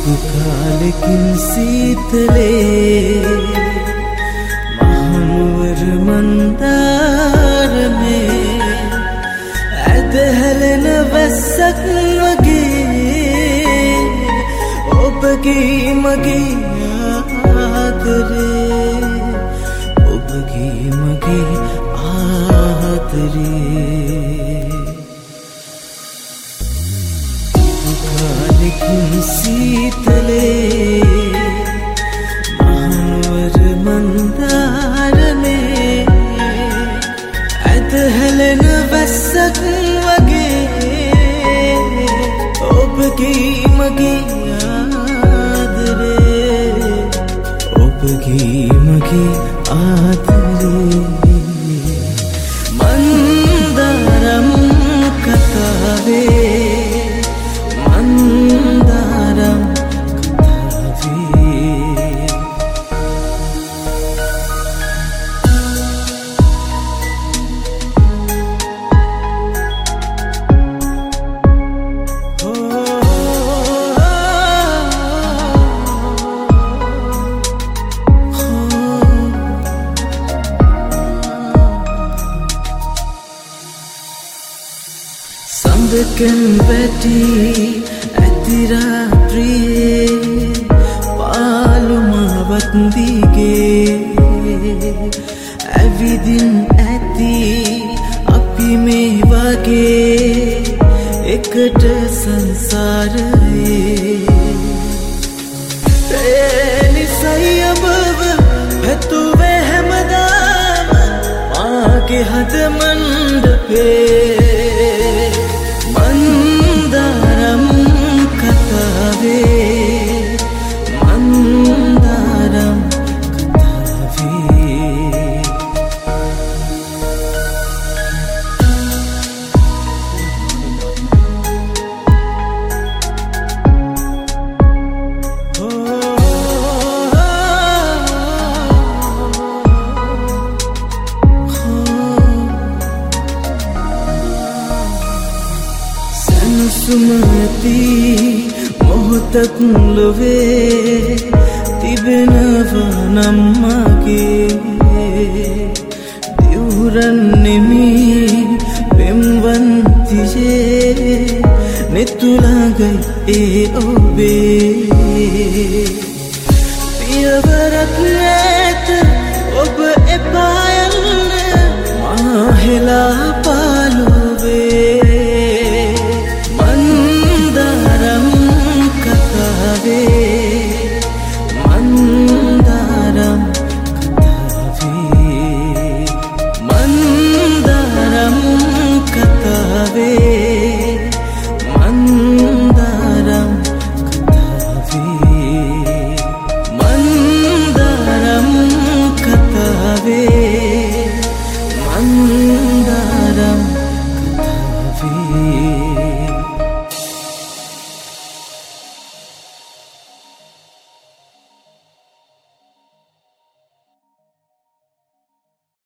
කාලෙකින් සීතලේ මහනුවර මන්දාරමේ ඇදහැලෙන වැස්සක් වගේ ඔබගේ මගේ ආදරේ ඔබගේ මගේ ආදරේ කාලෙකින් සීතලේ මහනුවර මන්දාරමේ ඇදහැලෙන වැස්සක් වගේ ඔබගේ මගේ ආදරේ ඔබගේ මගේ ආදරේ මන්දාරම් කතාවේ මන්දාරම් කතාවේ සඳකන් වැටි ඇති රාත්‍රියේ පාළුමාවත් දිගේ ඇවිදින් ඇති අපි මේ වගේ එකට සංසාරයේ නිසයි ඔබව පැතුවේ හැමදාම මාගේ හද මණ්ඩපේ මන්දාරම් කතාවේ මන්දාරම් කතාවේ සුමති මොහොතක් ලොවේ තිබෙනවා නම් මගේ දිවුරන් නෙමි පෙම්වන්තියේ නෙතුලඟයි ඒ ඔබේ පියවරක් නැත ඔබ එපා යන්න මා හෙලා